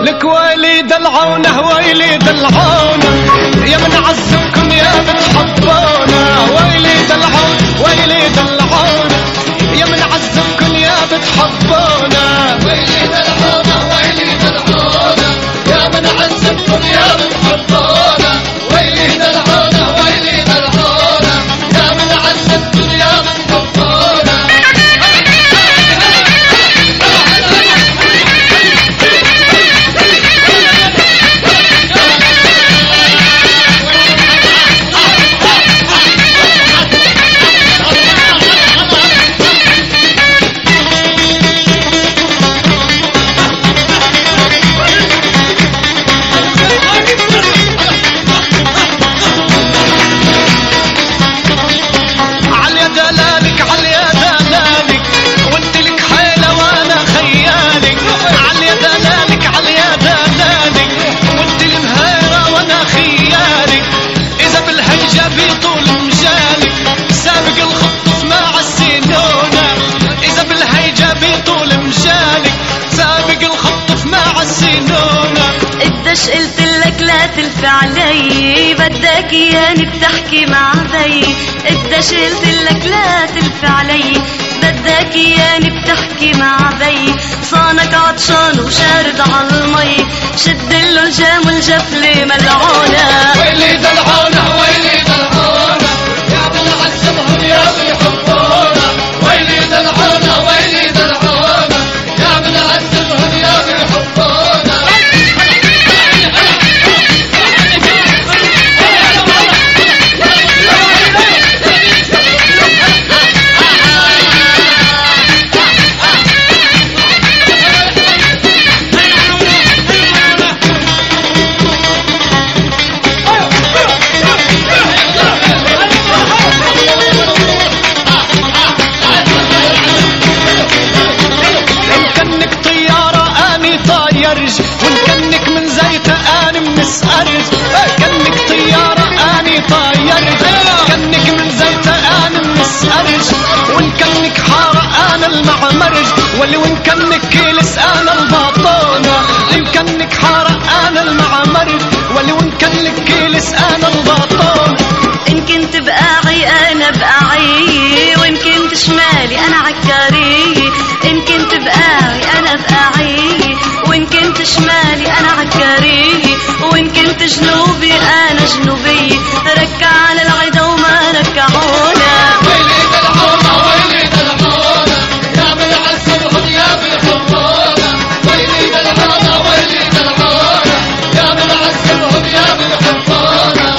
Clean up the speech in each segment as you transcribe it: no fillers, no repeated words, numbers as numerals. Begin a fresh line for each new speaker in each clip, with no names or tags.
لك ويلي دلعونه ويلي دلعونه يا من عذبكم يا بتحبونا. ويلي دلعون ويلي دلعونه يا من عذبكم يا بتحبونا.
ويلي دلعونه ويلي دلعونه يا من عذبكم يا بتحبونا. ويلي دلعونه ويلي دلعونه يا من عذبكم يا بتحبونا.
قلتلك لا تلفي علي بدك اياني بتحكي مع بي. قديش قلتلك لا تلفي علي بدك اياني بتحكي مع بي. صانك عطشان وشارد عالمي شدله الجام والجفلة ملعونة.
ويلي دلعونة ويلي دلعونة يا من عذبهم يا بيحبونا. ويلي دلعونة ويلي دلعونة يا من عذبهم يا بيحبونا.
ونكنك من زيت اني مسقرج. كنك طيارة اني طايرج. كنك من زيت اني مسقرج. ونكنك حارة انا المعمرج. واللي ونكنك كيلس انا الباطونة. يمكنك حارة انا المعمرج. واللي ونكنك كيلس انا الباطونة.
ان كنت بقاعي انا بقاعي وان كنت شمالي انا عكاري. ان كنت بقاعي انا بقاعي وان كنت شمالي انا عكاري. وان كنت جنوبي انا جنوبي. ركع على العدا وما ركعونا.
ويلي دلعونة ويلي دلعونة يا من عذبهم يا بيحبونا. ويلي دلعونة ويلي دلعونة يا من عذبهم يا بيحبونا.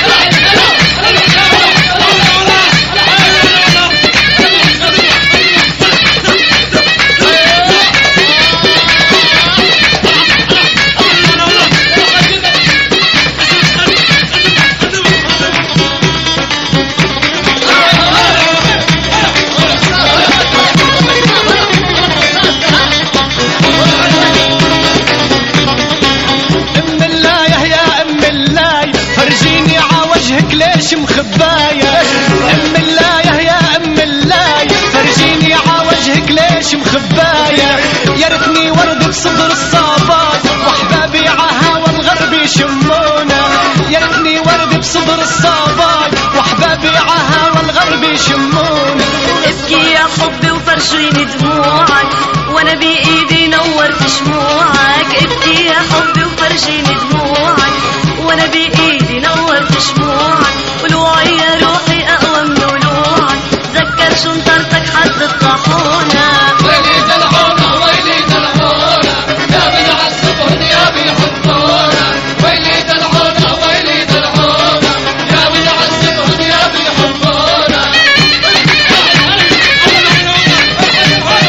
ليش مخباية ام اللايه يا ام اللايه. فرجيني ع وجهك ليش مخباية. يا ريتني ورد بصدر الصابات واحبابي عهاوى الغرب يشمونا. يا ريتني ورد بصدر الصابات واحبابي عهاوى الغرب يشمونا.
ابكي يا حبي وفرجيني دموعك وانا بايدي نورت شموعك. ابكي يا حبي وفرجيني دموعك وانا بايدي نورت شموعك. ولوعي يا روحي اقوى من ولوعك. تذكر شو انطرتك حد الطاحونة.
ويلي دلعونة ويلي دلعونة يا من عذبهم يا بيحبونا. ويلي دلعونة ويلي دلعونة يا من عذبهم يا بيحبونا.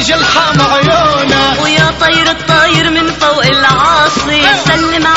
يجي الحام عيونه.
ويا طير الطاير من فوق العاصي سلم